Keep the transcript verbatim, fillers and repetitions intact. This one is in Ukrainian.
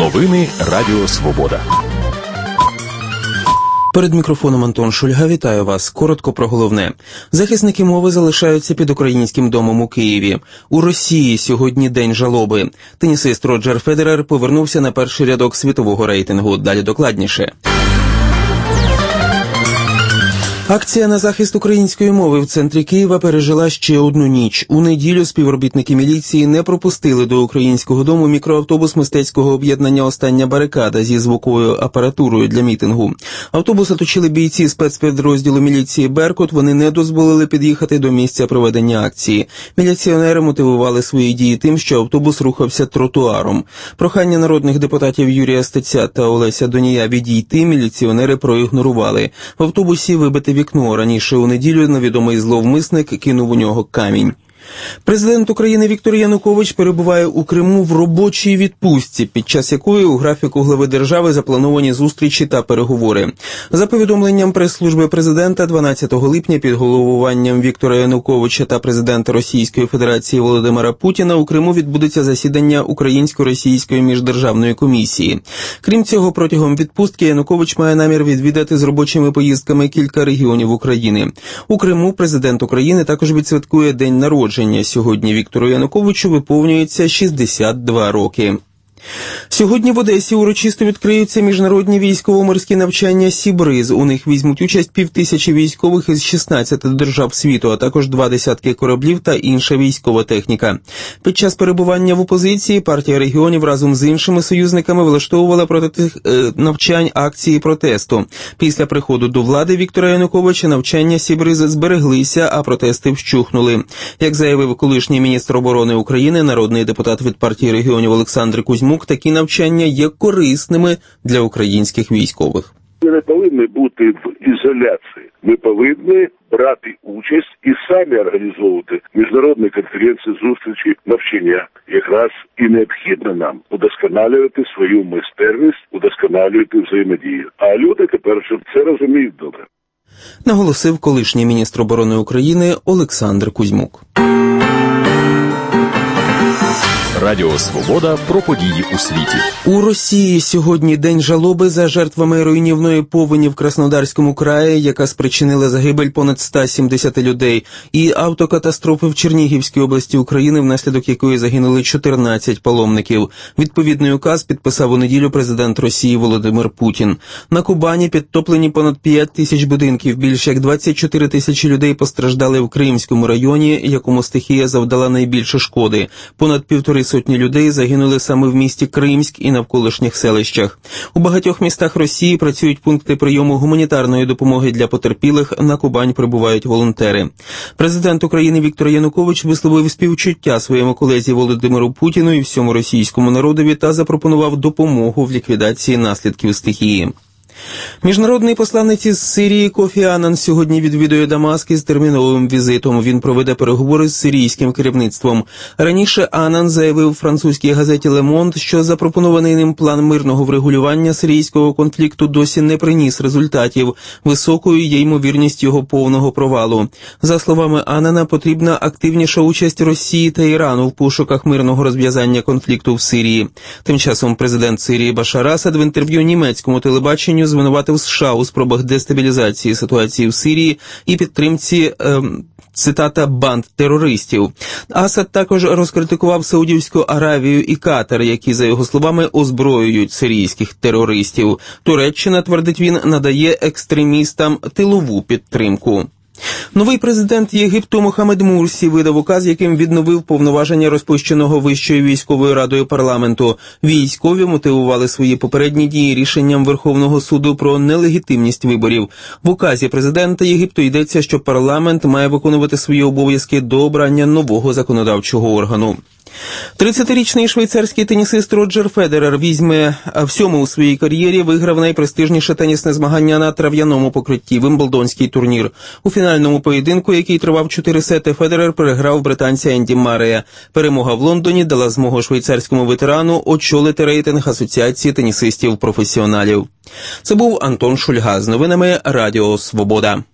Новини Радіо Свобода. Перед мікрофоном Антон Шульга. Вітаю вас. Коротко про головне. Захисники мови залишаються під Українським домом у Києві. У Росії сьогодні день жалоби. Тенісист Роджер Федерер повернувся на перший рядок світового рейтингу. Далі докладніше. Акція на захист української мови в центрі Києва пережила ще одну ніч. У неділю співробітники міліції не пропустили до Українського дому мікроавтобус мистецького об'єднання «Остання барикада» зі звуковою апаратурою для мітингу. Автобус оточили бійці спецпідрозділу міліції «Беркут», вони не дозволили під'їхати до місця проведення акції. Міліціонери мотивували свої дії тим, що автобус рухався тротуаром. Прохання народних депутатів Юрія Стеця та Олеся Донія відійти міліціонери проігнорували. В автобусі вибите вікно. Раніше у неділю невідомий зловмисник кинув у нього камінь. Президент України Віктор Янукович перебуває у Криму в робочій відпустці, під час якої у графіку глави держави заплановані зустрічі та переговори. За повідомленням прес-служби президента, дванадцятого липня під головуванням Віктора Януковича та президента Російської Федерації Володимира Путіна у Криму відбудеться засідання Українсько-Російської міждержавної комісії. Крім цього, протягом відпустки Янукович має намір відвідати з робочими поїздками кілька регіонів України. У Криму президент України також відсвяткує день народження. Сьогодні Віктору Януковичу виповнюється шістдесят два роки. Сьогодні в Одесі урочисто відкриються міжнародні військово-морські навчання «Сібриз». У них візьмуть участь півтисячі військових із шістнадцяти держав світу, а також два десятки кораблів та інша військова техніка. Під час перебування в опозиції партія регіонів разом з іншими союзниками влаштовувала проти тих е, навчань акції протесту. Після приходу до влади Віктора Януковича навчання «Сібриз» збереглися, а протести вщухнули. Як заявив колишній міністр оборони України, народний депутат від партії регіонів Олександр Кузьмук, такі навчання є корисними для українських військових. Ми не повинні бути в ізоляції. Ми повинні брати участь і самі організовувати міжнародні конференції, зустрічі, навчання. Якраз і необхідно нам удосконалювати свою майстерність, удосконалювати взаємодію. А люди тепер вже це розуміють добре. Наголосив колишній міністр оборони України Олександр Кузьмук. Радіо Свобода про події у світі. У Росії сьогодні день жалоби за жертвами руйнівної повені в Краснодарському краї, яка спричинила загибель понад ста сімдесяти людей, і автокатастрофи в Чернігівській області України, внаслідок якої загинули чотирнадцять паломників. Відповідний указ підписав у неділю президент Росії Володимир Путін. На Кубані підтоплені понад п'ять тисяч будинків, більше як двадцять чотири тисячі людей постраждали в Кримському районі, якому стихія завдала найбільше шкоди. Понад півтори сотні людей загинули саме в місті Кримськ і навколишніх селищах. У багатьох містах Росії працюють пункти прийому гуманітарної допомоги для потерпілих, на Кубань прибувають волонтери. Президент України Віктор Янукович висловив співчуття своєму колезі Володимиру Путіну і всьому російському народові та запропонував допомогу в ліквідації наслідків стихії. Міжнародний посланець із Сирії Кофі Аннан сьогодні відвідує Дамаск із терміновим візитом. Він проведе переговори з сирійським керівництвом. Раніше Аннан заявив французькій газеті «Ле Монд», що запропонований ним план мирного врегулювання сирійського конфлікту досі не приніс результатів. Високою є ймовірність його повного провалу. За словами Аннана, потрібна активніша участь Росії та Ірану в пошуках мирного розв'язання конфлікту в Сирії. Тим часом президент Сирії Башар Асад в інтерв'ю німецькому телебаченню звинуватив США у спробах дестабілізації ситуації в Сирії і підтримці, е, цитата, банд терористів. Асад також розкритикував Саудівську Аравію і Катар, які, за його словами, озброюють сирійських терористів. Туреччина, твердить він, надає екстремістам тилову підтримку. Новий президент Єгипту Мохаммед Мурсі видав указ, яким відновив повноваження розпущеного Вищою військовою радою парламенту. Військові мотивували свої попередні дії рішенням Верховного суду про нелегітимність виборів. В указі президента Єгипту йдеться, що парламент має виконувати свої обов'язки до обрання нового законодавчого органу. тридцятирічний швейцарський тенісист Роджер Федерер візьме всьому у своїй кар'єрі виграв найпрестижніше тенісне змагання на трав'яному покритті – Вимблдонський турнір. У фінальному поєдинку, який тривав чотири сети, Федерер переграв британця Енді Марея. Перемога в Лондоні дала змогу швейцарському ветерану очолити рейтинг Асоціації тенісистів-професіоналів. Це був Антон Шульга з новинами Радіо Свобода.